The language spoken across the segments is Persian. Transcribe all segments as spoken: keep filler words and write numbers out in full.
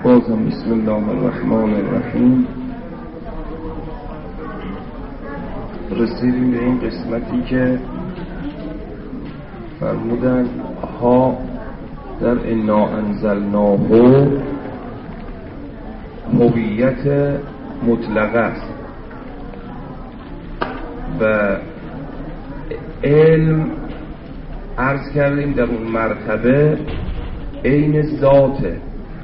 بازم بسم الله الرحمن الرحیم. رسیدیم به این قسمتی که فرمودن ها در انا انزلناه هویت مطلقه است و علم عرض کردیم در اون مرتبه عین ذاته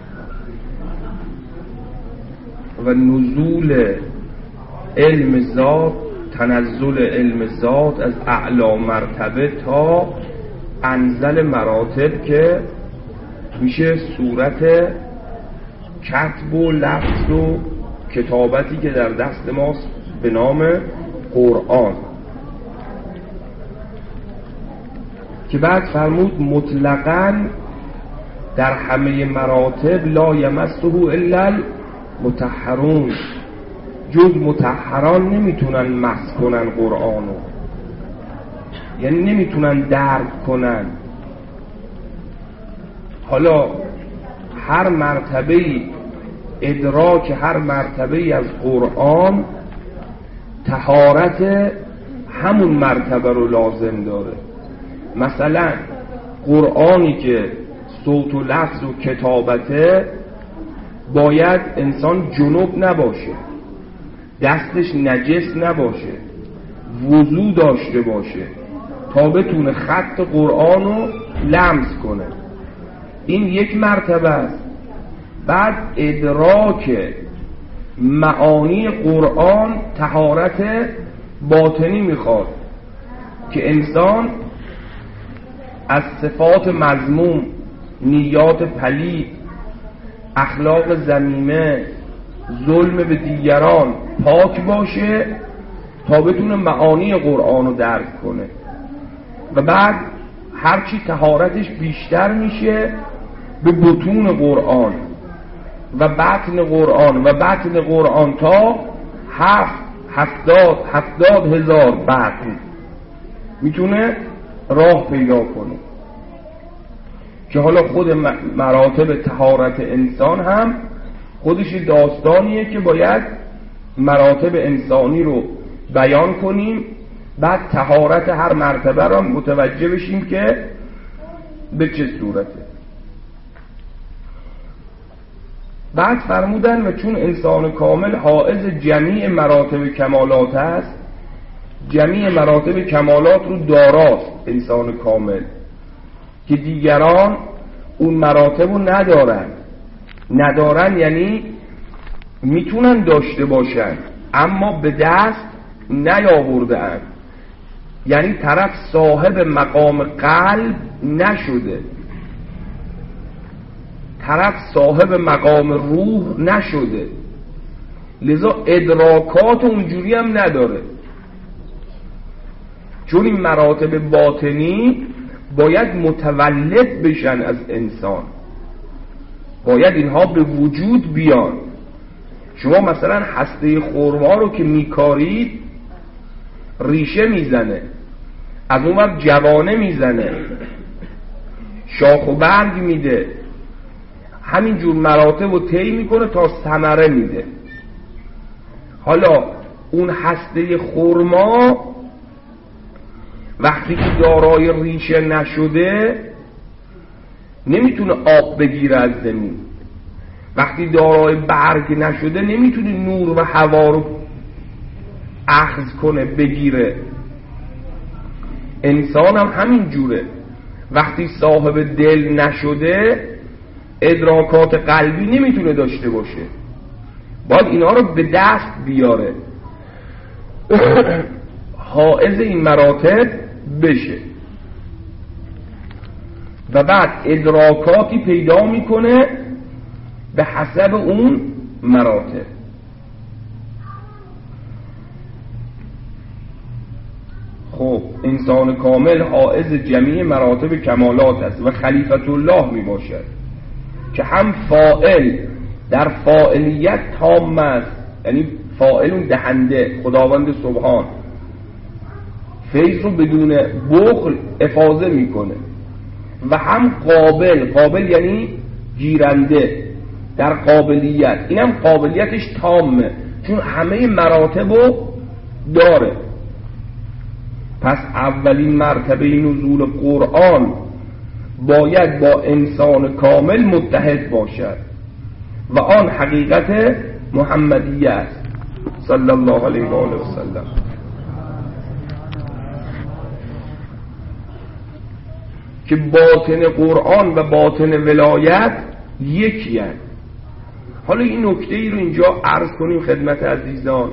و نزول علم ذات، تنزل علم ذات از اعلی مرتبه تا انزل مراتب که میشه صورت کتب و لفظ و کتابتی که در دست ماست به نام قرآن، که بعد فرمود مطلقاً در همه مراتب لا یمسه الا المطهرون، جز مطهران نمیتونن مس کنن قرآنو، یعنی نمیتونن درک کنن. حالا هر مرتبه ادراک هر مرتبه از قرآن طهارت همون مرتبه رو لازم داره. مثلا قرآنی که صوت و لفظ و کتابته باید انسان جنوب نباشه، دستش نجس نباشه، وضو داشته باشه تا بتونه خط قرآن رو لمس کنه. این یک مرتبه است. بعد ادراک معانی قرآن طهارت باطنی میخواد که انسان از صفات مذموم، نیات پلید، اخلاق ذمیمه، ظلم به دیگران پاک باشه تا بتونه معانی قرآن رو درک کنه. و بعد هرچی طهارتش بیشتر میشه به بطون قرآن و بطن قرآن و بطن قرآن تا هفت هفتاد هفتاد هزار بطن میتونه راه پیدا کنه، که حالا خود مراتب طهارت انسان هم خودش داستانیه که باید مراتب انسانی رو بیان کنیم، بعد طهارت هر مرتبه رو متوجه بشیم که به چه صورته. بعد فرمودن و چون انسان کامل حائز جمیع مراتب کمالات است، جمیع مراتب کمالات رو داراست انسان کامل، که دیگران اون مراتب رو ندارن. ندارن یعنی میتونن داشته باشن اما به دست نیاوردن، یعنی طرف صاحب مقام قلب نشده، طرف صاحب مقام روح نشده، لذا ادراکات اونجوری هم نداره. چون این مراتب باطنی باید متولد بشن از انسان، باید اینها به وجود بیان. شما مثلا هسته خرما رو که میکارید ریشه میزنه، از اون وقت جوانه میزنه، شاخ و برگ میده، همینجور مراتب رو طی میکنه تا ثمره میده. حالا اون هسته خرما وقتی که دارای ریشه نشده نمیتونه آب بگیره از زمین، وقتی دارای برگ نشده نمیتونه نور و هوا رو اخذ کنه بگیره. انسان هم همین جوره، وقتی صاحب دل نشده ادراکات قلبی نمیتونه داشته باشه، باید اینا رو به دست بیاره، حائز این مراتب بشه و بعد ادراکاتی پیدا میکنه به حسب اون مراتب. خب انسان کامل حائز جمیع مراتب کمالات است و خلیفت الله می باشد که هم فاعل در فاعلیت تام است، یعنی فاعل دهنده خداوند سبحان، فیض رو بدون بخل افاضه میکنه، و هم قابل، قابل یعنی گیرنده، در قابلیت، اینم قابلیتش تامه چون همه مراتبو داره. پس اولین مرتبه نزول قرآن باید با انسان کامل متحد باشد و آن حقیقت محمدیه است صلی الله علیه و آله و سلم. که باطن قرآن و باطن ولایت یکی هست. حالا این نکته ای رو اینجا عرض کنیم خدمت عزیزان.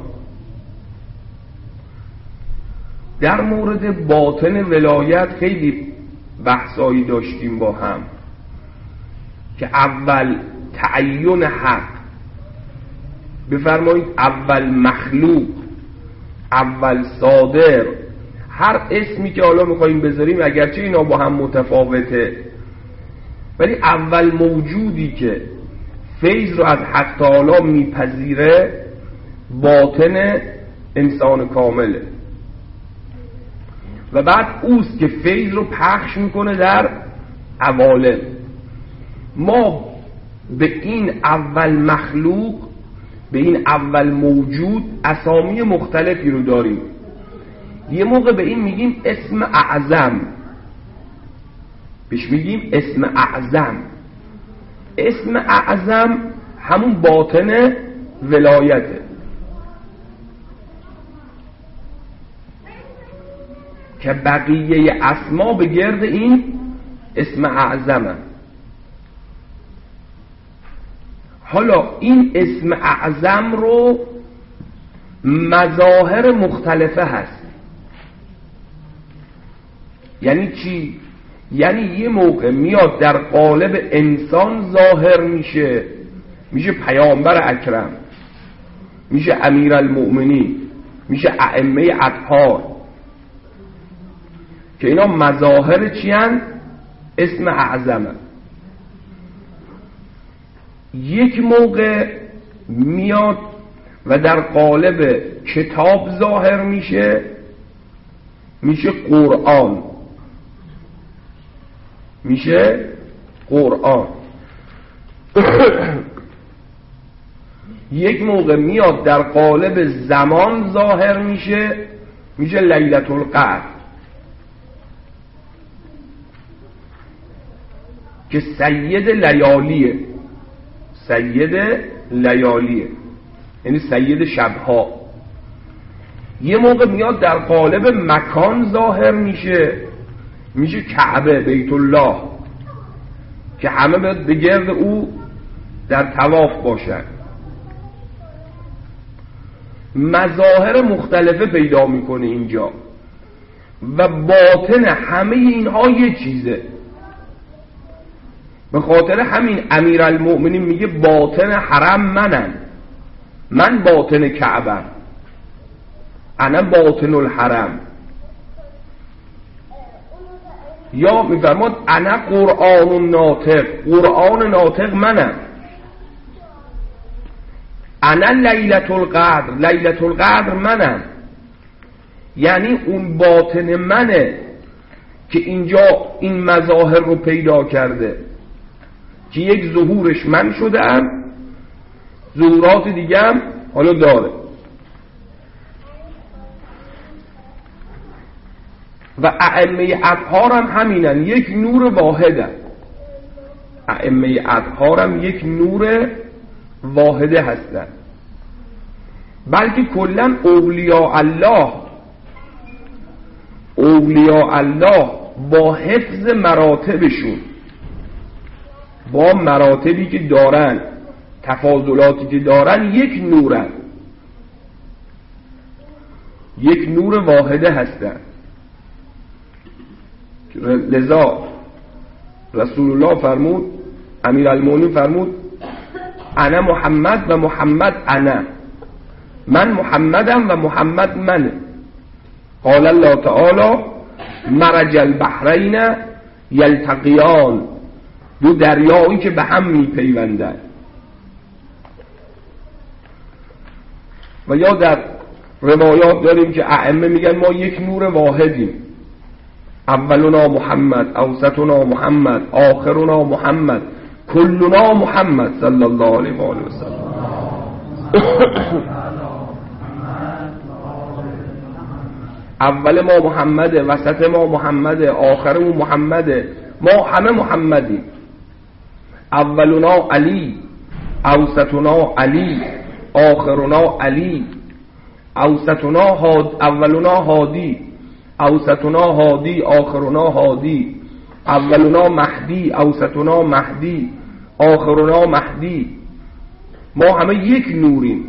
در مورد باطن ولایت خیلی بحثایی داشتیم با هم که اول تعین حق، بفرمایید اول مخلوق، اول صادر، هر اسمی که حالا میخواییم بذاریم اگرچه اینا با هم متفاوته ولی اول موجودی که فیض رو از حق تعالی میپذیره باطن انسان کامله و بعد اوست که فیض رو پخش میکنه در عوالم. ما به این اول مخلوق، به این اول موجود اسامی مختلفی رو داریم. یه موقع به این میگیم اسم اعظم، بهش میگیم اسم اعظم. اسم اعظم همون باطن ولایته که بقیه اسما به گرد این اسم اعظمه. حالا این اسم اعظم رو مظاهر مختلفه هست. یعنی چی؟ یعنی یه موقع میاد در قالب انسان ظاهر میشه، میشه پیامبر اکرم، میشه امیرالمؤمنین، میشه ائمه اطهار، که اینا مظاهر چی هن؟ اسم اعظمه. یک موقع میاد و در قالب کتاب ظاهر میشه، میشه قرآن، میشه قرآن. یک موقع میاد در قالب زمان ظاهر میشه، میشه لیلة القدر که سید لیالیه، سید لیالیه یعنی سید شبها. یه موقع میاد در قالب مکان ظاهر میشه، میشه کعبه، بیت الله، که همه باید به گرد او در طواف باشن. مظاهر مختلفه پیدا میکنه اینجا و باطن همه اینها یه چیزه. به خاطر همین امیرالمؤمنین میگه باطن حرم منم، من باطن کعبه، انا باطن الحرم. یا میفرماد انا قرآن ناطق، قرآن ناطق منم. انا لیلة القدر، لیلة القدر منم. یعنی اون باطن منه که اینجا این مظاهر رو پیدا کرده که یک ظهورش من شدم، ظهورات دیگه هم حالا داره. و ائمه اطهار هم همینن، یک نور واحده. ائمه اطهار هم یک نور واحده هستن. بلکه کلا اولیاء الله، اولیاء الله با حفظ مراتبشون، با مراتبی که دارن، تفاضلاتی که دارن، یک نورن، یک نور واحده هستن. لذا رسول الله فرمود، امیرالمؤمنین فرمود انا محمد و محمد انا، من محمدم و محمد منه. قال الله تعالی مرج البحرین یلتقیان، دو دریایی که به هم میپیوندن. و یا در روایات داریم که ائمه میگن ما یک نور واحدیم، اولنا محمد، اوسطنا محمد، آخرنا محمد، کلنا محمد صلی الله علیه و آله و سلم. اول ما محمده، وسط ما محمده، آخرمون محمده، ما همه محمدیم. اولنا علی، اوسطنا علی، آخرنا علی، اوسطنا هاد، اولنا هادی، اوسطنا هادی، آخرنا هادی، اولنا مهدی، اوسطنا مهدی، آخرنا مهدی. ما همه یک نوریم.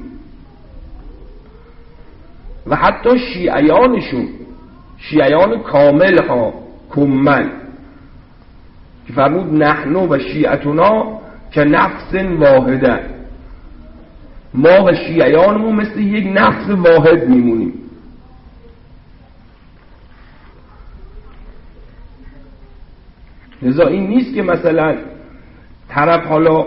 و حتی شیعیانشون، شیعیان کامل ها، کمل، که فرمود نحنو و شیعتنا که نفس واحده، ما و شیعیانمون مثل یک نفس واحد میمونیم. لذا این نیست که مثلا طرف حالا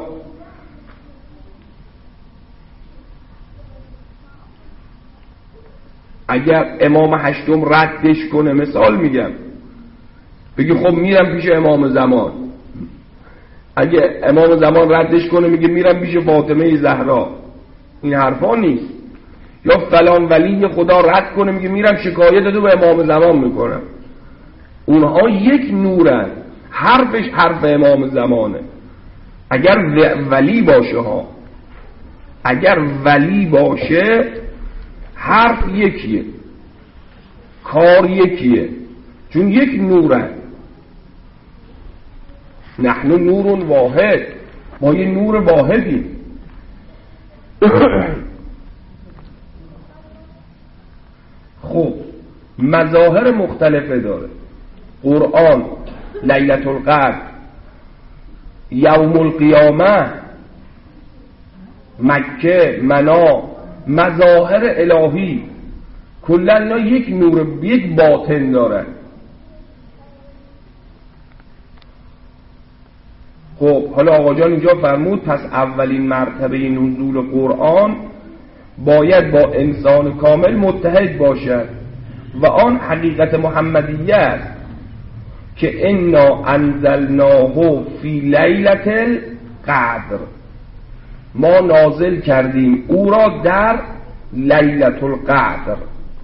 اگر امام هشتم ردش کنه، مثال میگم، بگی خب میرم پیش امام زمان. اگه امام زمان ردش کنه میگه میرم پیش فاطمه زهرا. این حرفا نیست. یا فلان ولی خدا رد کنه میگه میرم شکایت دادو به امام زمان میکنم. اونها یک نورن، حرفش حرف امام زمانه. اگر ولی باشه ها، اگر ولی باشه حرف یکیه، کار یکیه، چون یک نورن. نحن نور واحد، ما یه نور واحدیم. خب مظاهر مختلفه داره قرآن. لیلة القدر، یوم القیامه، مکه، منا، مظاهر الهی کلا اینا یک نور، یک باطن دارن. خب حالا آقا جان اینجا فرمود پس اولین مرتبه نزول قرآن باید با انسان کامل متحد باشد و آن حقیقت محمدیه است که انا انزلناه فی لیلة القدر، ما نازل کردیم او را در لیلة القدر.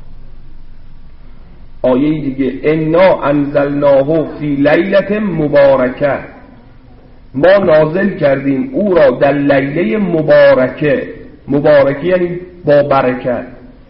آیه دیگه انا انزلناه فی لیلة مبارکه، ما نازل کردیم او را در لیله مبارکه. مبارکه یعنی با برکت.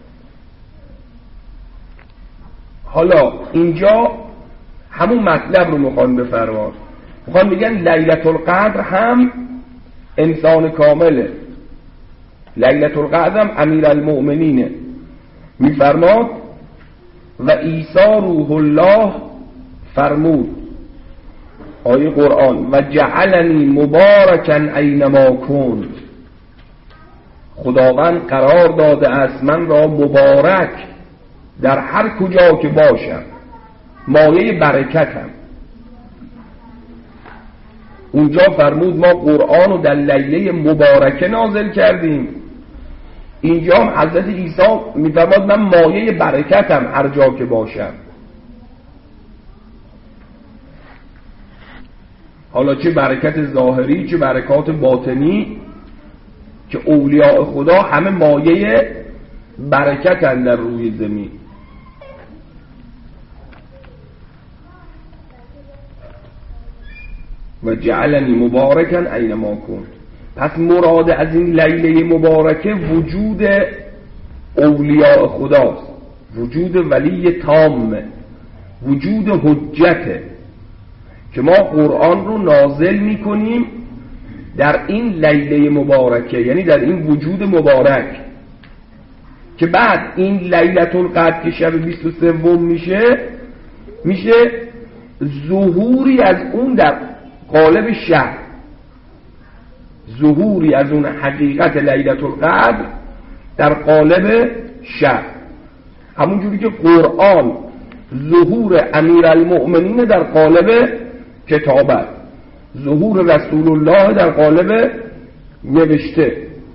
حالا اینجا همون مطلب رو میخوان بفرمان، میخوان بگن لیلة القدر هم انسان کامله، لیلة القدر هم امیر المؤمنینه. میفرماد و عیسی روح الله فرمود، آیه قرآن، و جعلنی مبارکا اینما کند، خداوند قرار داده است من را مبارک در هر کجا که باشم، مایه برکتم. اونجا فرمود ما قرآن رو در لیله مبارکه نازل کردیم، اینجا هم حضرت عیسی میفرماد من مایه برکتم هر جا که باشم. حالا چه برکت ظاهری چه برکات باطنی، که اولیاء خدا همه مایه برکتن در روی زمین. و جعلنی مبارکن اینما کند. پس مراد از این لیله مبارکه وجود اولیاء خداست، وجود ولی تام، وجود حجته که ما قرآن رو نازل میکنیم در این لیله مبارکه، یعنی در این وجود مبارک، که بعد این لیلة القدر که شب بیست و سوم میشه میشه ظهوری از اون در قالب شب، ظهوری از اون حقیقت لیلة القدر در قالب شب. همون جوری که قرآن ظهور امیرالمؤمنین در قالب کتابت، ظهور رسول الله در قالب نوشته،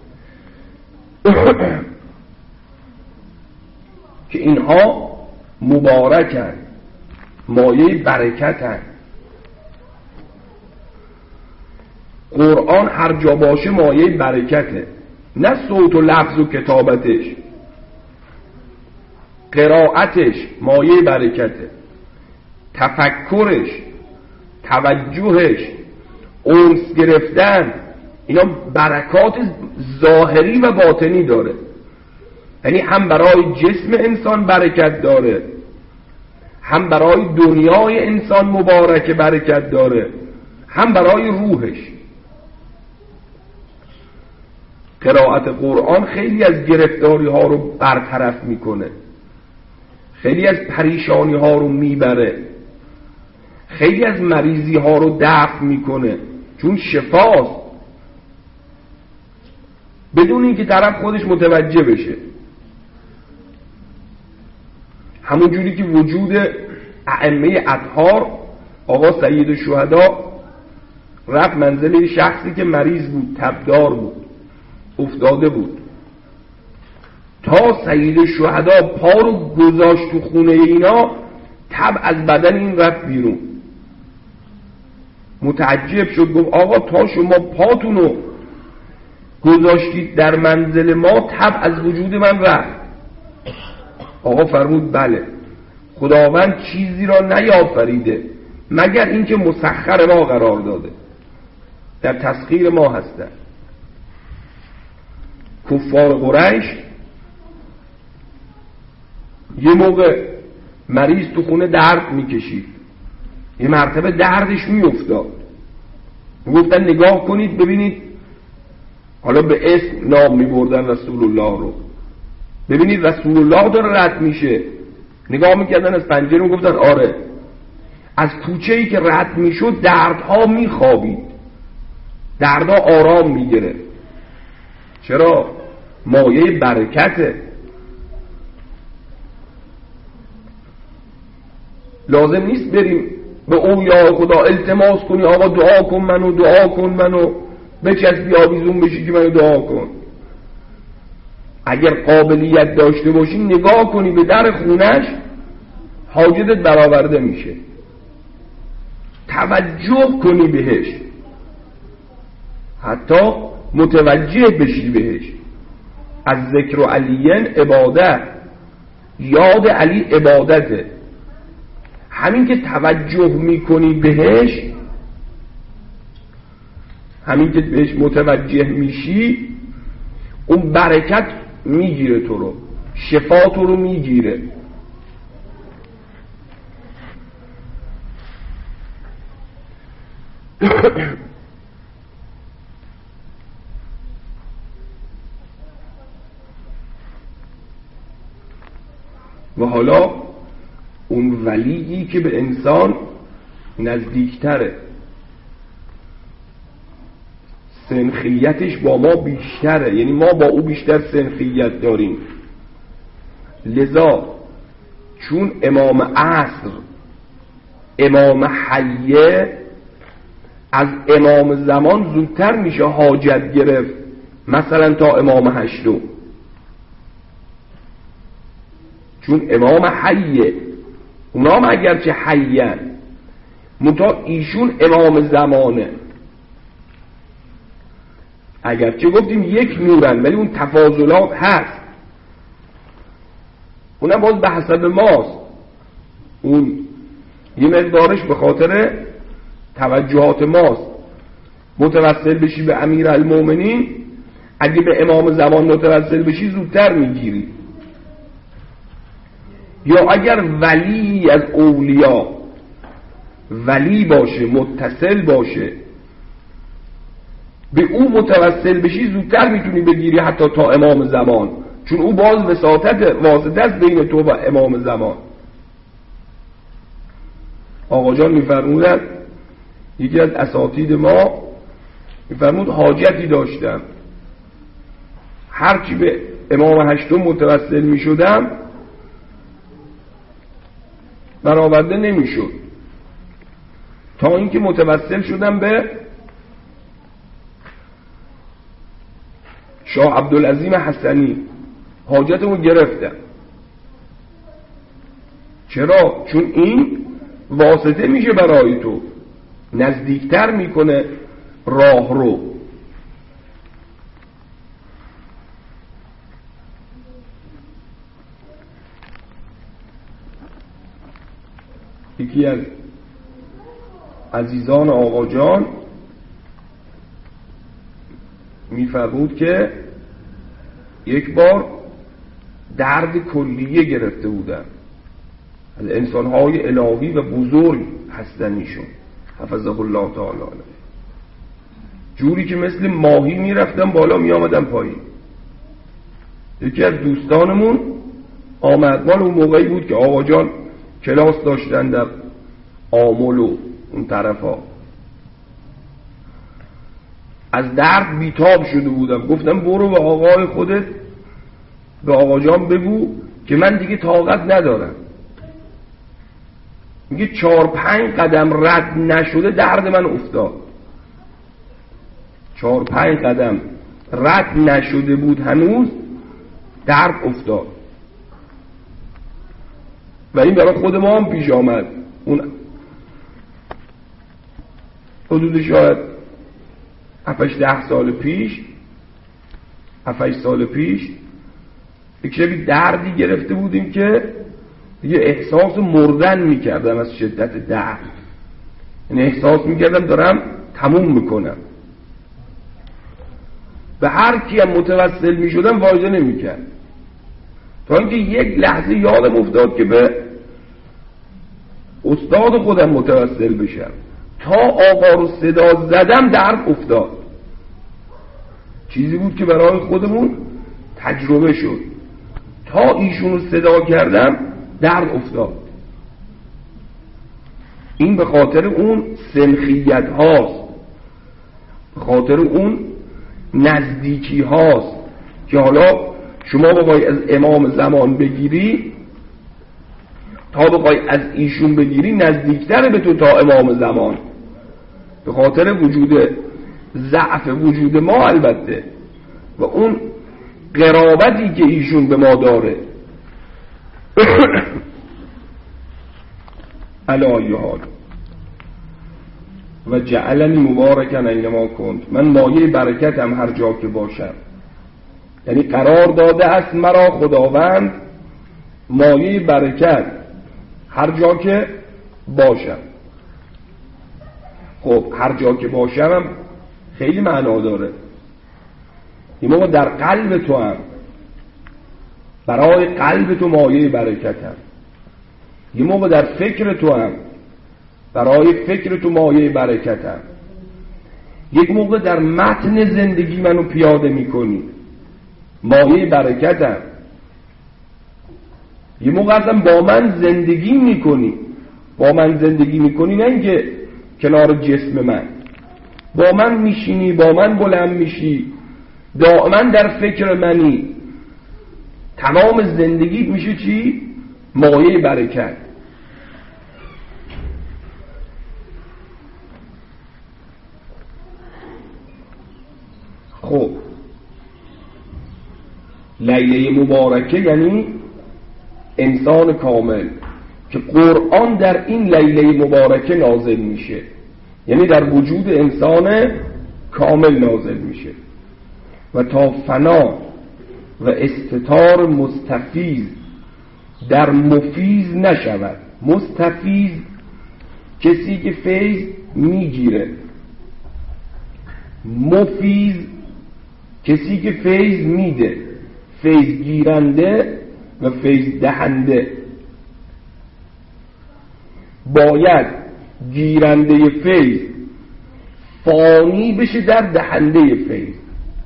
که اینها مبارکن، مایه برکتن. قرآن هر جا باشه مایه برکته، نه صوت و لفظ و کتابتش. قرائتش مایه برکته، تفکرش، توجهش، اونس گرفتن، اینا برکات ظاهری و باطنی داره. یعنی هم برای جسم انسان برکت داره، هم برای دنیای انسان مبارک برکت داره، هم برای روحش. قرائت قرآن خیلی از گرفتاری ها رو برطرف میکنه، خیلی از پریشانی ها رو میبره، خیلی از مریضی ها رو دفع میکنه، چون شفاست، بدون اینکه طرف خودش متوجه بشه. همون جوری که وجود ائمه اطهار، آقا سید الشهدا رفت منزل شخصی که مریض بود، تبدار بود، افتاده بود، تا سید الشهدا پا رو گذاشت تو خونه اینا، تب از بدن این رفت بیرون. متعجب شد، گفت آقا تا شما پاتونو گذاشتید در منزل ما، تب از وجود من رفت. آقا فرمود بله، خداوند چیزی را نیافریده مگر اینکه مسخر ما قرار داده، در تسخیر ما هستن. کفار قریش یه موقع مریض تو خونه درد میکشید، یه مرتبه دردش میافتاد، گفتن نگاه کنید ببینید، حالا به اسم نام میبردن رسول الله رو، ببینید رسول الله داره رد میشه. نگاه میکردن از پنجره، میگفتن آره. از کوچه‌ای که رد میشد دردها میخوابید، دردها آرام میگیره. چرا؟ مایه برکته. لازم نیست بریم به او یا خدا التماس کنی آقا دعا کن منو، دعا کن منو، بچسبی آویزون بشی که منو دعا کن. اگر قابلیت داشته باشی نگاه کنی به در خونش، حاجتت برآورده میشه. توجه کنی بهش، حتی متوجه بشی بهش. از ذکر و علیین عبادت، یاد علی عبادته. همین که توجه میکنی بهش، همین که بهش متوجه میشی، اون برکت میگیره تو رو، شفا تو رو میگیره. و حالا اون ولیی که به انسان نزدیکتره، سنخیتش با ما بیشتره، یعنی ما با او بیشتر سنخیت داریم. لذا چون امام عصر امام حیه، از امام زمان زودتر میشه حاجت گرفت، مثلا تا امام هشتم. چون امام حیه، اونا هم اگرچه حیان، منتها ایشون امام زمانه. اگرچه گفتیم یک نورن، ولی اون تفاضلات هست، اونم باز به حسب ماست. اون یه مقدارش به خاطر توجهات ماست. متوسل بشی به امیر المومنین، اگه به امام زمان متوسل بشی زودتر میگیری. یا اگر ولی از اولیا ولی باشه، متصل باشه، به او متوسل بشی زودتر میتونی بگیری حتی تا امام زمان، چون او باز وساطت واسطه است بین تو و امام زمان. آقا جان میفرمودن، یکی از اساتید ما میفرمود حاجتی داشتم، هرچی به امام هشتم متوسل میشدم برآورده نمیشد، تا اینکه متوسل شدم به شاه عبدالعظیم حسنی، حاجتمو گرفتم. چرا؟ چون این واسطه میشه برای تو، نزدیکتر میکنه راه رو. یکی از عزیزان آقا جان میفرمود که یک بار درد کلیه گرفته بودن از انسانهای الهی و بزرگ هستنیشون حفظه الله تعالی، جوری که مثل ماهی میرفتن بالا میامدن پایین. یکی از دوستانمون آمد، مال اون موقعی بود که آقا جان کلاس داشتن در آمل و اون طرفا، از درد بیتاب شده بودم. گفتم برو به آقای خودت، به آقا جان بگو که من دیگه طاقت ندارم. میگه چهار پنج قدم رد نشده درد من افتاد. چهار پنج قدم رد نشده بود هنوز درد افتاد. و این برای خود ما هم پیش آمد. اون حدود شاید هفتش ده سال پیش هفتش سال پیش یک شبی دردی گرفته بودیم که یه احساس مردن میکردم از شدت درد. یعنی احساس میکردم دارم تموم میکنم. به هر کی هم متوسل میشدم فایده نمیکرد، تا اینکه یک لحظه یادم افتاد که به استاد خودم متوسل بشم. تا آقا رو صدا زدم درد افتاد. چیزی بود که برای خودمون تجربه شد. تا ایشون رو صدا کردم درد افتاد. این به خاطر اون سنخیت هاست، به خاطر اون نزدیکی هاست که حالا شما بخوای از امام زمان بگیری، تا بخوای از ایشون بگیری نزدیکتره به تو تا امام زمان، به خاطر وجود ضعف وجود ما البته و اون قرابتی که ایشون به ما داره. علی حال و جعلنی مبارکا اینما کنت، من مایه برکتم هر جا که باشم. یعنی قرار داده است مرا خداوند مایه برکت هر جا که باشم. خب هر جا که باشم خیلی معنا داره. این موقع در قلب تو هم، برای قلب تو مایه برکتم. یه موقع در فکر تو هم، برای فکر تو مایه برکتم. یک موقع در متن زندگی منو پیاده میکنی، مایه برکتم. یه موقع اصلا با من زندگی میکنی، با من زندگی میکنی نه اینکه کنار جسم من، با من میشینی، با من بلند میشی، دائما در فکر منی. تمام زندگیت میشه چی؟ مایه برکت. خب لیله مبارکه یعنی انسان کامل که قرآن در این لیله مبارکه نازل میشه، یعنی در وجود انسان کامل نازل میشه و تا فنا و استتار مستفیض در مفیض نشود. مستفیض کسی که فیض میگیره، مفیض کسی که فیض میده، فیض گیرنده و فیض دهنده. باید گیرنده فیض فانی بشه در دهنده فیض.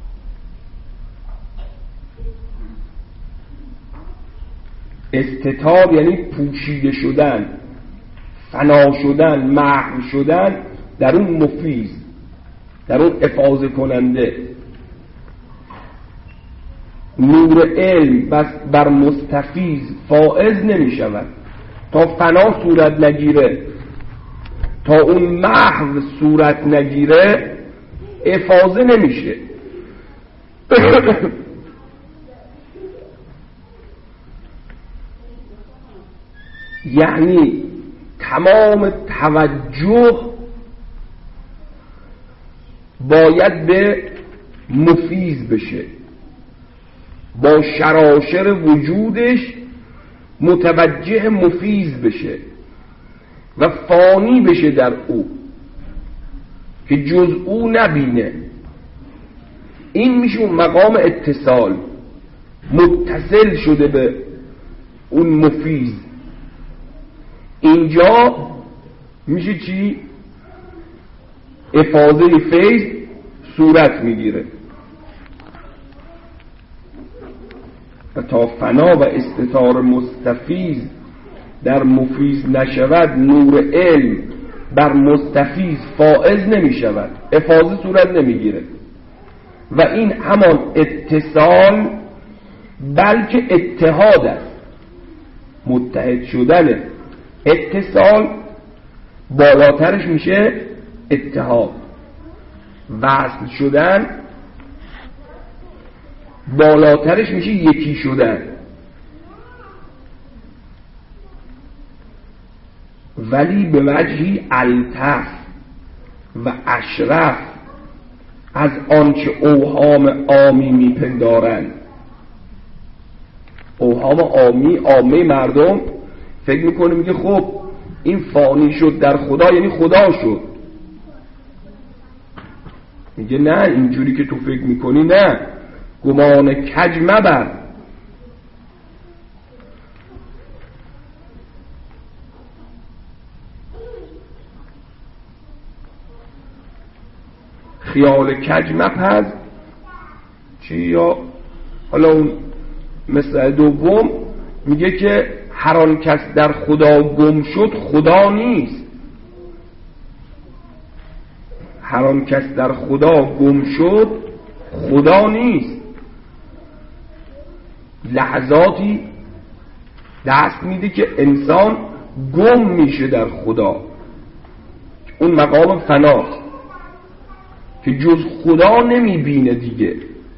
استتار یعنی پوشیده شدن، فنا شدن، محو شدن در اون مفیض، در اون افاضه کننده. نور علم بس بر مستفیض فائز نمی شود. تا فنا صورت نگیره، تا اون محو صورت نگیره افاضه نمیشه. یعنی تمام توجه باید به مفیض بشه، با شراشر وجودش متوجه مفیض بشه و فانی بشه در او که جز او نبینه. این میشه اون مقام اتصال، متصل شده به اون مفیض. اینجا میشه چی؟ افاضه فیض صورت میگیره و تا فنا و استتار مستفیض در مفیض نشود، نور علم بر مستفیض فائز نمیشود، افاضه صورت نمیگیره. و این همان اتصال بلکه اتحاد است، متحد شدن. اتصال بالاترش میشه اتحاد، وصل شدن بالاترش میشه یکی شدن. ولی به وجهی الطف و اشرف از آنچه اوهام عامی میپندارند. اوهام عامی، عامه مردم فکر میکنه میگه خب این فانی شد در خدا یعنی خدا شد. میگه نه، اینجوری که تو فکر میکنی نه، گمان کج مبر. خیال کج مپز چی؟ یا حالا اون مثل دوم میگه که هر آن کس در خدا گم شد خدا نیست. هر آن کس در خدا گم شد خدا نیست. لحظاتی دست میده که انسان گم میشه در خدا، اون مقام فناست که جز خدا نمیبینه دیگه.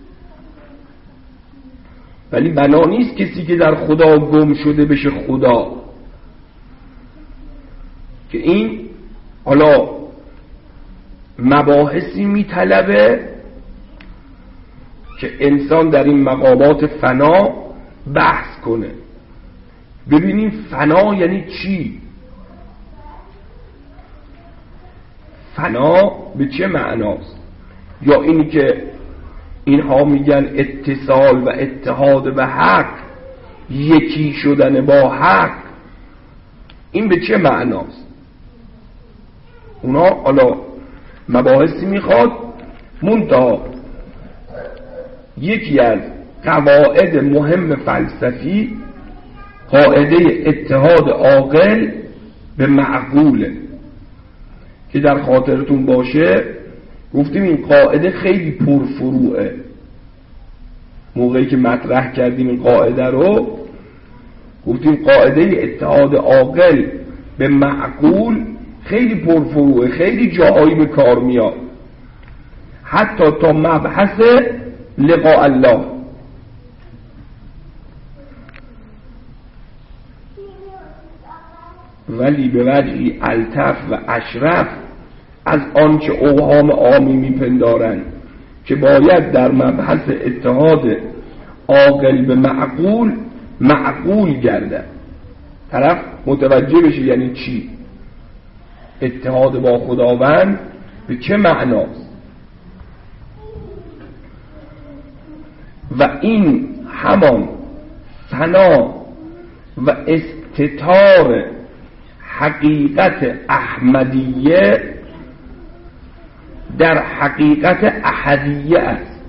ولی بنا نیست کسی که در خدا گم شده بشه خدا، که این حالا مباحثی میطلبه که انسان در این مقامات فنا بحث کنه. ببینیم فنا یعنی چی؟ فنا به چه معناست؟ یا اینی که اینها میگن اتصال و اتحاد به حق، یکی شدن با حق، این به چه معناست؟ اونا حالا مباحثی میخواد. منتها یکی از قواعد مهم فلسفی قاعده اتحاد عاقل به معقوله که در خاطرتون باشه گفتیم این قاعده خیلی پرفروعه. موقعی که مطرح کردیم این قاعده رو گفتیم قاعده اتحاد عاقل به معقول خیلی پرفروعه، خیلی جاهایی به کار میاد، حتی تا مبحث لقاء الله. ولی به وجهی الطف و اشرف از آنچه اوهام عامی میپندارند که باید در مبحث اتحاد عاقل به معقول معقول گردد. طرف متوجه بشه یعنی چی اتحاد با خداوند، به چه معناست. و این همان فنا و استتار حقیقت احمدیه در حقیقت احدیه است.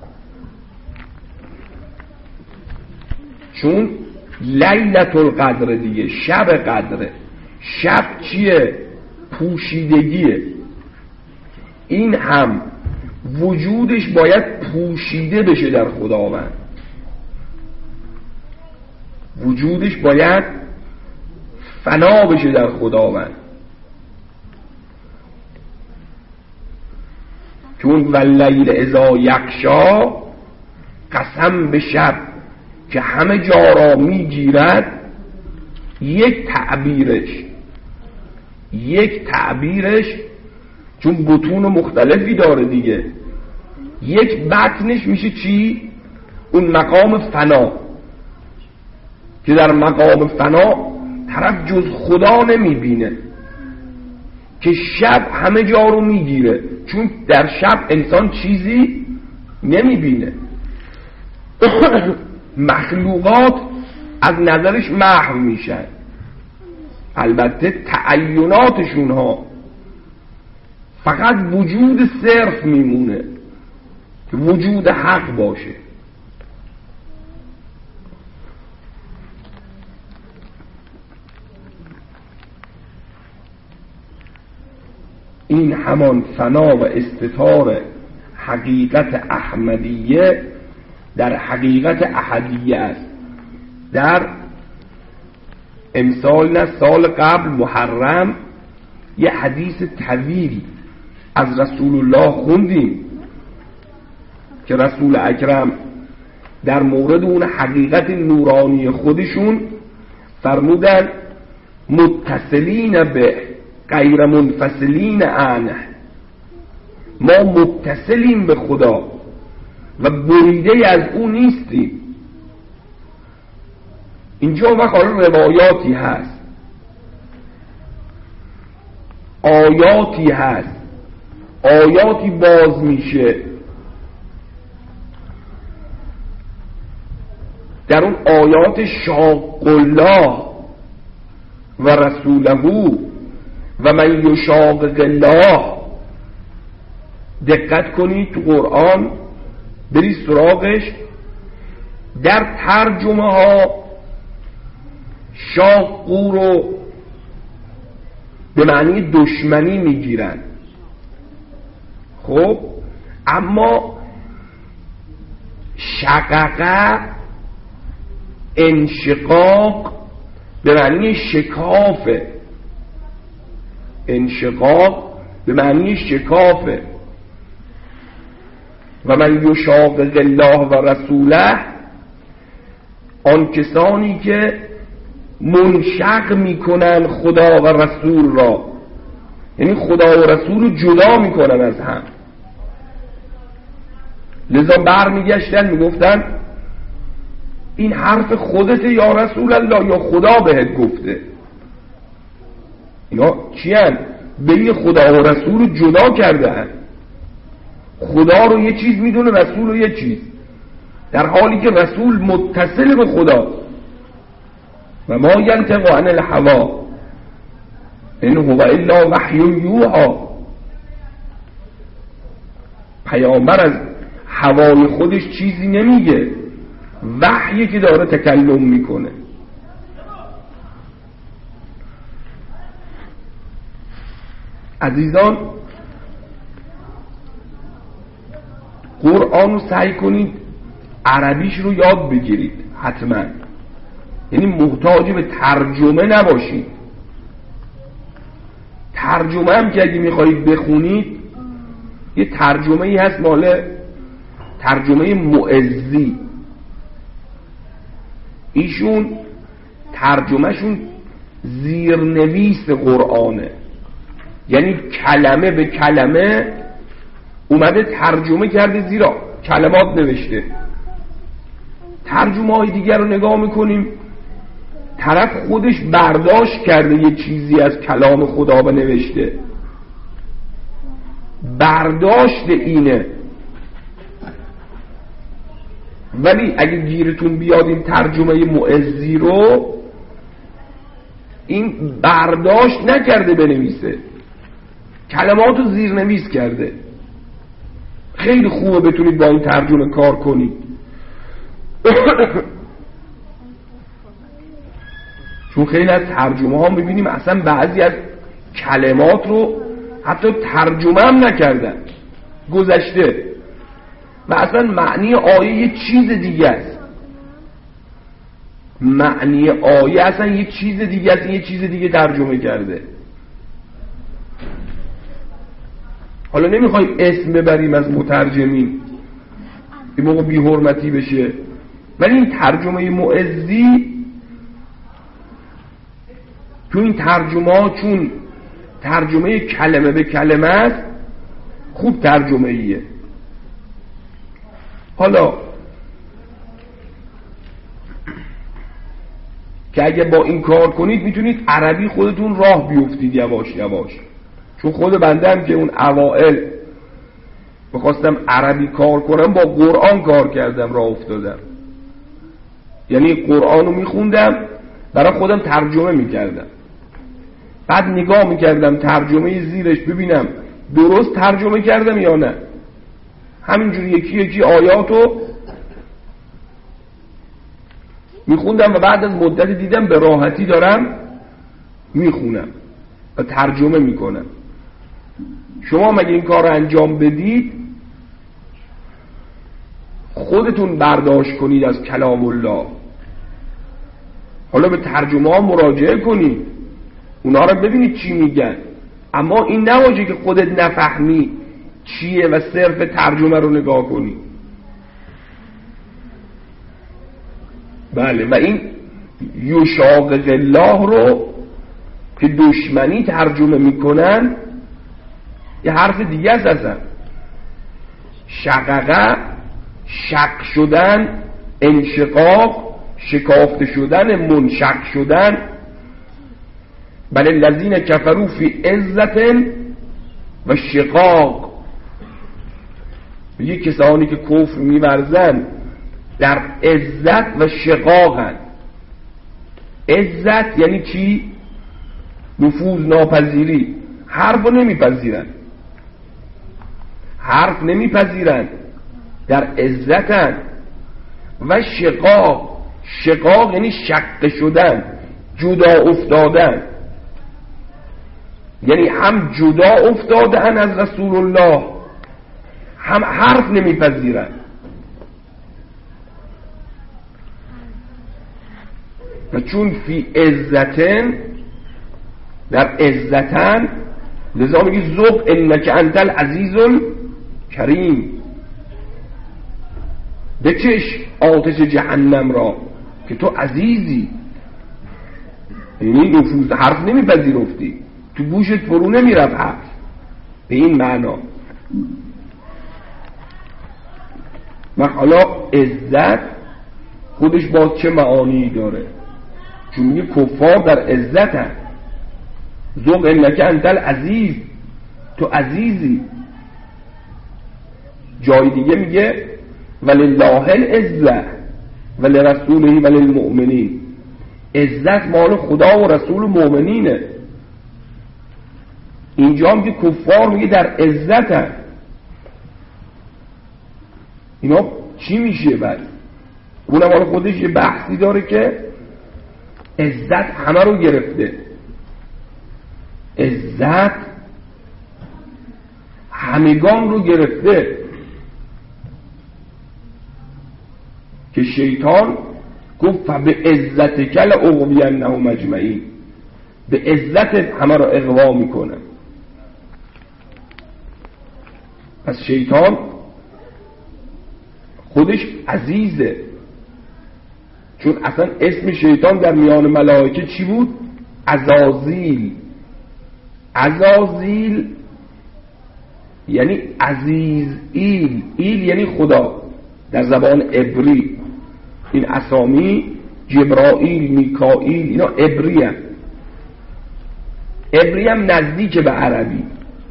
چون لیلة القدر دیگه شب قدره. شب چیه؟ پوشیدگیه. این هم وجودش باید پوشیده بشه در خداوند، وجودش باید فنا بشه در خداوند. چون واللیل اذا یغشا، قسم به شب که همه جا را میگیرد، یک تعبیرش یک تعبیرش چون بطون مختلفی داره دیگه. یک بطنش میشه چی؟ اون مقام فنا که در مقام فنا طرف جز خدا نمیبینه، که شب همه جا رو میگیره، چون در شب انسان چیزی نمیبینه. مخلوقات از نظرش محو میشن، البته تعیناتشون ها فقط وجود صرف میمونه که وجود حق باشه. این همان فنا و استتار حقیقت احمدیه در حقیقت احدیه است. در امسال سال قبل محرم یه حدیث طویل از رسول الله خوندیم که رسول اکرم در مورد اون حقیقت نورانی خودشون فرمودن متصلین به غیر منفصلین عنه، ما متصلیم به خدا و بریده از اون نیستیم. اینجا وقت روایاتی هست، آیاتی هست، آیاتی باز میشه در اون آیات شاق الله و رسوله و من یشاقق الله. دقت کنید تو قرآن بری سراغش، در ترجمه ها شاقو رو به معنی دشمنی میگیرن، خب اما شققه انشقاق به معنی شکافه، انشقاق به معنی شکافه. و من یشاقق الله و رسوله، آن کسانی که منشق میکنن خدا و رسول را، یعنی خدا و رسول رو جدا میکنن از هم. لذا برمیگشتن میگفتن این حرف خودته یا رسول الله یا خدا بهت گفته؟ اینا چی هن؟ بین خدا و رسول رو جدا کرده هن. خدا رو یه چیز میدونه، رسول رو یه چیز، در حالی که رسول متصل به خدا. و ما ینطق عن الهوی ان هو الا وحی یوحی. پیامبر از هوای خودش چیزی نمیگه، وحیی که داره تکلم میکنه. عزیزان قرآن رو سعی کنید عربیش رو یاد بگیرید حتما، یعنی محتاج به ترجمه نباشید. ترجمه هم که اگه میخواید بخونید یه ترجمه ای هست مال ترجمه معزی، ایشون ترجمهشون زیرنویس قرآنه، یعنی کلمه به کلمه اومده ترجمه کرده، زیرا کلمات نوشته. ترجمه های دیگر رو نگاه میکنیم طرف خودش برداشت کرده یه چیزی از کلام خدا و نوشته، برداشت اینه. ولی اگه گیرتون بیاد این ترجمه معزی رو، این برداشت نکرده بنویسه، کلمات رو زیرنویس کرده. خیلی خوبه بتونید با این ترجمه کار کنید. چون خیلی از ترجمه ها میبینیم اصلا بعضی از کلمات رو حتی ترجمه هم نکردن، گذشته و اصلا معنی آیه یه چیز دیگه است. معنی آیه اصلا یه چیز دیگه است، یه چیز دیگه ترجمه کرده. حالا نمیخوایم اسم ببریم از مترجمین، این موقع بی حرمتی بشه، ولی این ترجمه معزی تو این ترجمه ها چون ترجمه کلمه به کلمه است، خوب ترجمه ایه. حالا که اگه با این کار کنید میتونید عربی خودتون راه بیفتید یواش یواش. چون خود بنده هم که اون اوائل بخواستم عربی کار کنم با قرآن کار کردم، راه افتادم. یعنی قرآن رو میخوندم برای خودم ترجمه میکردم، بعد نگاه میکردم ترجمه زیرش ببینم درست ترجمه کردم یا نه. همینجوری یکی یکی آیاتو میخوندم و بعد از مدت دیدم به راحتی دارم میخونم و ترجمه میکنم. شما مگه این کار رو انجام بدید، خودتون برداشت کنید از کلام الله، حالا به ترجمه ها مراجعه کنید، اونا رو ببینید چی میگن، اما این نباشه که خودت نفهمی چیه و صرف ترجمه رو نگاه کنی. بله، و این یشاقق الله رو که دشمنی ترجمه میکنن یه حرف دیگه است اصلا. شققه شق شدن، انشقاق شکافته شدن، منشق شدن. بل الذین کفروا فی عزت و شقاق، یه کسانی که کفر می‌ورزن در عزت و شقاقن. عزت یعنی چی؟ نفوذ ناپذیری، حرف نمیپذیرن، حرف نمیپذیرن، در عزتن. و شقاق، شقاق یعنی شق شدن، جدا افتادن، یعنی هم جدا افتادن از رسول الله، هم حرف نمیپذیرن. و چون فی عزتن، در عزتن، لذا میگی ذوق انک انت العزیز الکریم، بچش آتش جهنم را که تو عزیزی. یعنی نفوذ حرف نمیپذیرفتی، تو گوشت فرو نمیرفت حرف، به این معنا. و حالا عزت خودش با چه معانی داره؟ چون میگه کفار در عزت هست. ذوق انک انت العزیز، تو عزیزی. جای دیگه میگه ولله العزة ولرسوله وللمؤمنین، عزت مال خدا و رسول و مؤمنینه. اینجا میگه کفار، میگه در عزت هست. اینا چی میشه بعد؟ اونم حالا خودش یه بحثی داره که عزت همه رو گرفته. عزت همگان رو گرفته که شیطان گفت به عزت کل اغوینهم اجمعین، به عزت همه رو اغوا میکنه. پس شیطان خودش عزیزه، چون اصلا اسم شیطان در میان ملائکه چی بود؟ عزازیل. عزازیل یعنی عزیز ایل، ایل یعنی خدا در زبان عبری. این اسامی جبرائیل، میکائیل، اینا عبری هم. عبری هم نزدیک به عربی.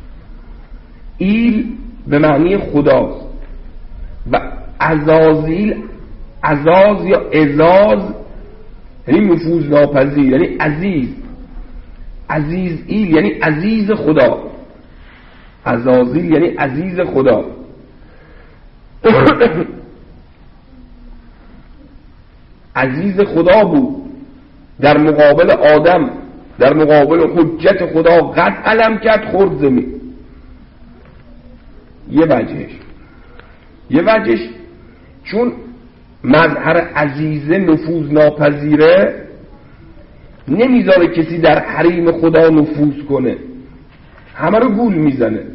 ایل به معنی خداست و عزازیل، عزاز یا عزاز یعنی نفوذ ناپذیر، یعنی عزیز. عزیز ایل یعنی عزیز خدا. عزازیل یعنی عزیز خدا. عزیز خدا بود، در مقابل آدم، در مقابل حجت خدا قد علم کرد، خورد زمین. یه وجهش یه وجهش چون مظهر عزیزه نفوذ ناپذیره، نمیذاره کسی در حریم خدا نفوذ کنه، همه رو گول میزنه.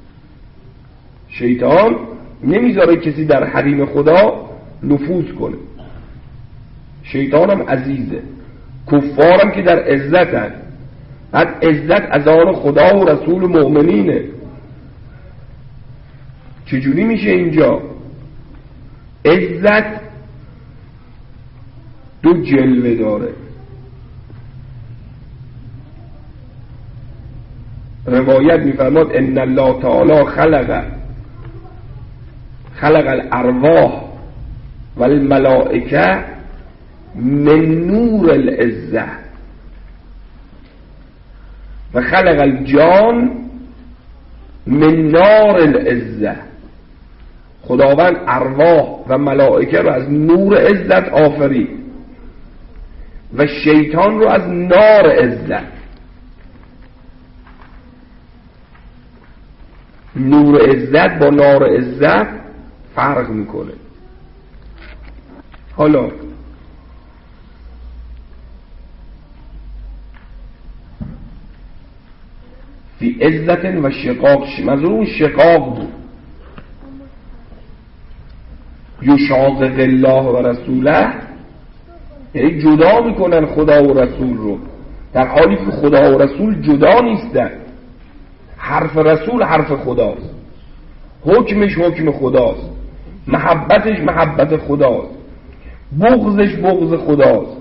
شیطان نمیذاره کسی در حریم خدا نفوذ کنه. شیطان هم عزیزه، کفارم که در عزت هست. بعد عزت از آن خدا و رسول و مؤمنینه. چجوری میشه اینجا؟ عزت دو جلوه داره. روایت میفرماد ان الله تعالی خلق خلق الارواح والملائکه من نور العزه و خلق الجان من نار العزه. خداوند ارواح و ملائکه رو از نور عزت آفرید و شیطان رو از نار عزت. نور عزت با نار عزت فرق میکنه. حالا فی عزت و شقاق، منظور اون شقاق بود، یشاقق الله و رسوله، یعنی جدا میکنن خدا و رسول رو، در حالی که خدا و رسول جدا نیستن. حرف رسول حرف خداست، حکمش حکم خداست، محبتش محبت خداست، بغضش بغض خداست.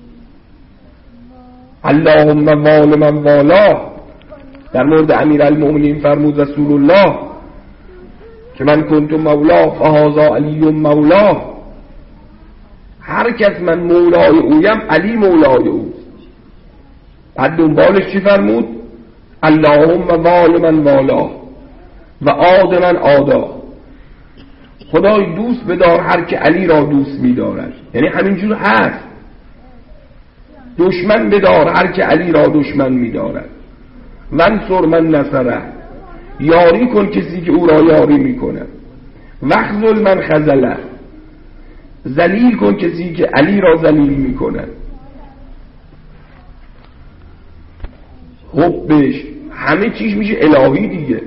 اللهم وال من والاه، در مورد امیرالمؤمنین فرمود رسول الله که من کنت مولا فهذا علی مولا، هر کس من مولای اویم علی مولای اوست. بعد دنبالش چی فرمود؟ اللهم وال من والا و عاد من عادا. خدای دوست بدار هر که علی را دوست می‌دارد، یعنی همینجور هست. دشمن بدار هر که علی را دشمن می‌دارد. منصر من نصره، یاری کن کسی که او را یاری می‌کند. وخذل من خذله، ذلیل کن کسی که علی را ذلیل می‌کند. حبش همه چیز میشه الهی دیگه،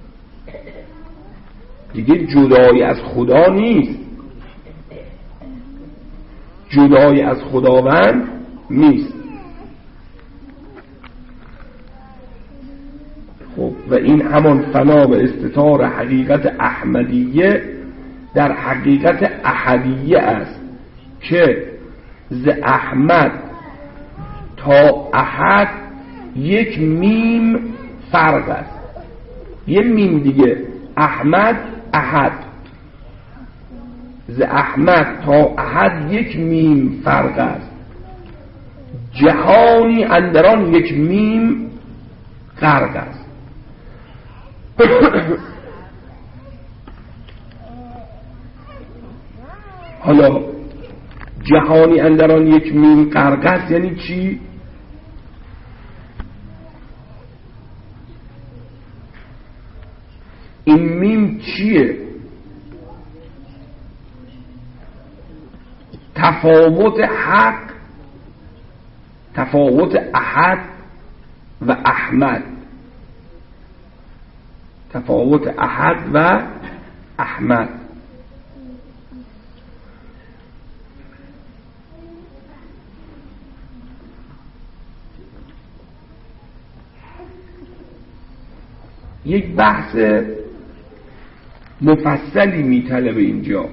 دیگه جدایی از خدا نیست، جدایی از خداوند نیست. خب و این همان فنا و استتار حقیقت احمدیه در حقیقت احدیه است که ز احمد تا احد یک میم فرق است. یه میم دیگه، احمد احد، ز احمد تا احد یک میم فرق است. جهانی اندران یک میم غرق است. حالا جهانی اندران یک میم غرق است یعنی چی؟ این میم چیه؟ تفاوت حق، تفاوت احد و احمد، تفاوت احد و احمد. یک بحث مفصلی میطلبه اینجا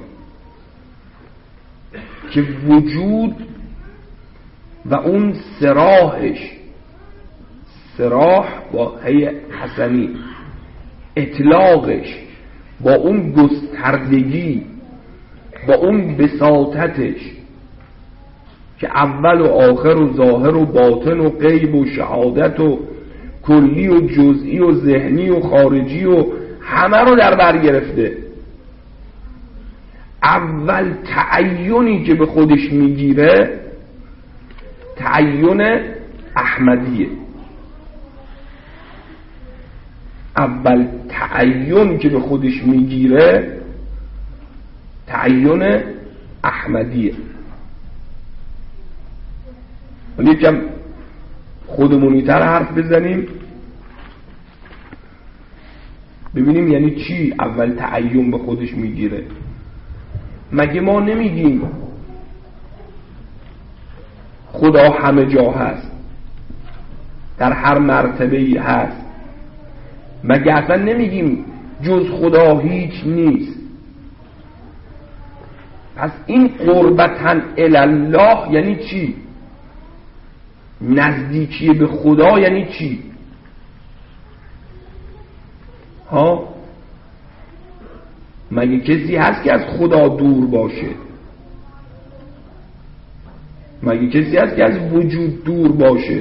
که وجود و اون سراحش، سراح با هی حسنی، اطلاقش با اون گستردگی، با اون بساطتش که اول و آخر و ظاهر و باطن و غیب و شهادت و کلی و جزئی و ذهنی و خارجی و همه رو در بر گرفته. اول تعیینی که به خودش میگیره تعیین احمدیه. اول تعیین که به خودش میگیره تعیین احمدیه. یکم خودمونی‌تر حرف بزنیم ببینیم یعنی چی اول تعیین به خودش میگیره. مگه ما نمیگیم خدا همه جا هست، در هر مرتبه‌ای هست؟ مگه اصلا نمیگیم جز خدا هیچ نیست. پس این قربتن الله یعنی چی؟ نزدیکی به خدا یعنی چی؟ ها مگه کسی هست که از خدا دور باشه؟ مگه کسی هست که از وجود دور باشه؟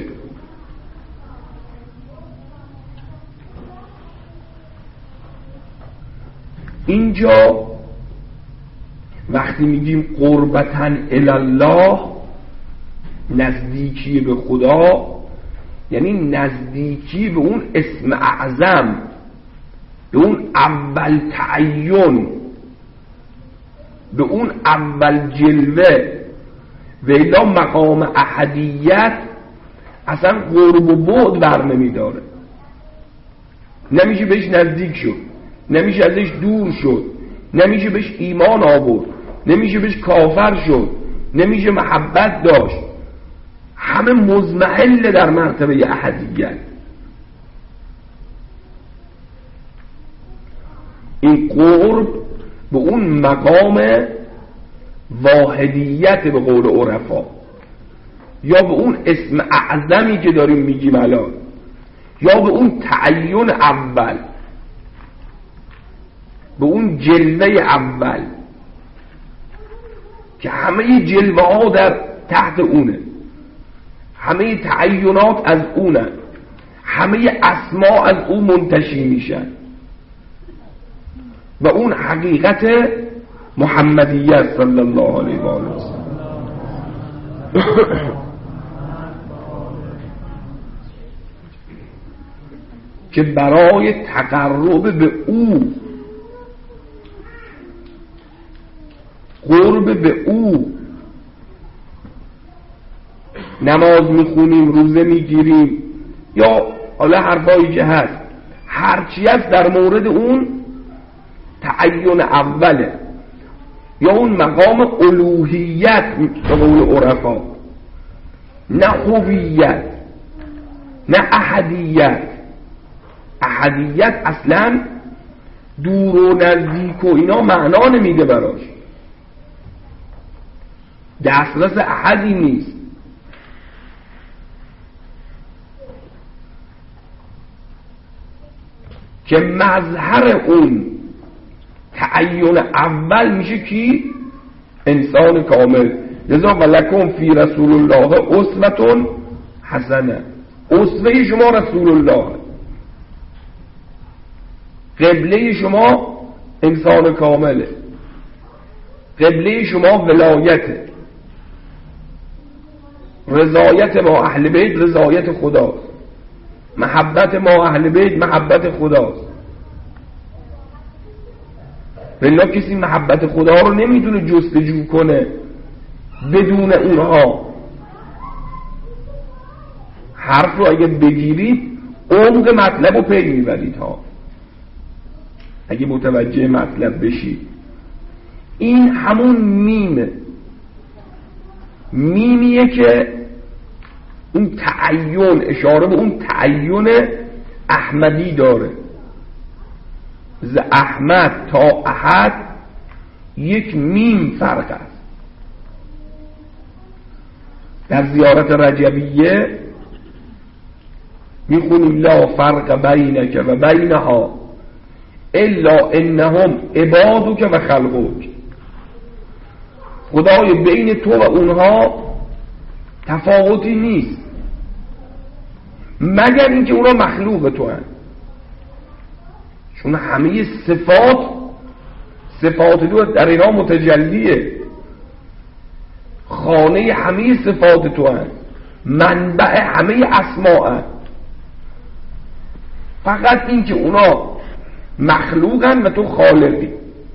اینجا وقتی میگیم قربتن الله نزدیکی به خدا یعنی نزدیکی به اون اسم اعظم، به اون اول تعین، به اون اول جلوه. و الا مقام احدیت اصلا قرب و بعد بر نمیداره، نمیشه بهش نزدیک شد، نمیشه ازش دور شد، نمیشه بهش ایمان آورد، نمیشه بهش کافر شد، نمیشه محبت داشت. همه مزمحل در مرتبه احدیت. این قرب به اون مقام واحدیت به قول عرفا، یا به اون اسم اعظمی که داریم میگیم الان، یا به اون تعین اول، به اون جلوه اول که همه جلوه ها در تحت اونه، همه تعینات از اونه، همه اسما از اون منتشی میشن و اون حقیقت محمدیت صلی الله علیه و آله وسلم. که برای تقرب به او، قرب به او، نماز میخونیم، روزه میگیریم، یا حالا حرفایی که هست، هرچی هست در مورد اون تعین اوله، یا اون مقام الوهیت به قول عرفا، نه هویت، نه احدیت. احدیت اصلا دور و نزدیک و اینا معنا نمیده براش، دسترس احدی نیست. که مظهر اون تعین اول میشه کی؟ انسان کامل. لذا ولکم فی رسول الله اسوة حسنه. اسوه شما رسول الله، قبله شما انسان کامله، قبله شما ولایته، رضایت ما اهل بیت رضایت خداست، محبت ما اهل بیت محبت خداست. ولی کسی محبت خدا رو نمیتونه جستجو کنه بدون اونها. حرف رو اگه بگیرید عمق مطلب رو پی میبرید ها، اگه متوجه مطلب بشید. این همون میمه، میمیه که اون تعین، اشاره به اون تعین احمدی داره. ز احمد تا احد یک میم فرق است. در زیارت رجبیه میخونیم لا فرق بینک و بینها الا انهم عبادک و خلقک. خدای بین تو و اونها تفاوتی نیست مگر اینکه اونا مخلوق تو هست، چون همه صفات صفات تو در اینا متجلیه، خانه همه صفات تو هست، منبع همه اسماء هست. فقط اینکه اونا مخلوقن و تو خالقی.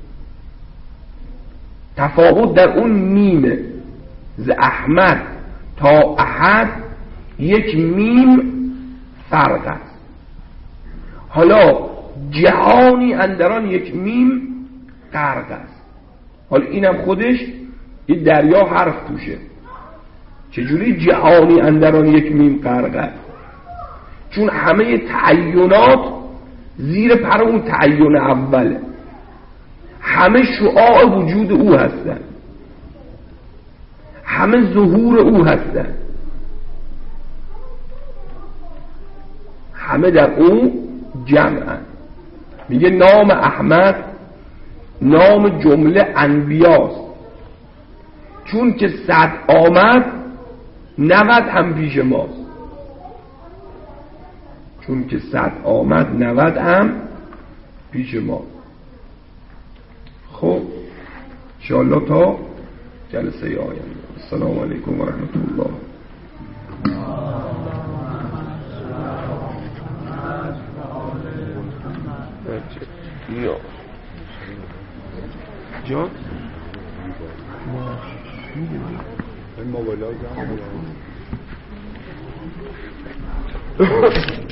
تفاوت در اون میمه. ز احمد تا احد یک میم فرق است. حالا جهانی اندران یک میم غرق است. حالا اینم خودش این دریا حرف توشه. چجوری جهانی اندران یک میم غرق است؟ چون همه تعینات زیر پر اون تعین اوله، همه شعاع وجود او هستن، همه ظهور او هستن، همه در اون جمعن. میگه نام احمد نام جمله انبیاست، چون که صد آمد نود هم پیش ماست، چون که صد آمد نود هم پیش ماست. خب انشاءالله تا جلسه آینده. السلام علیکم و رحمت الله. یا جان ما موبایل ها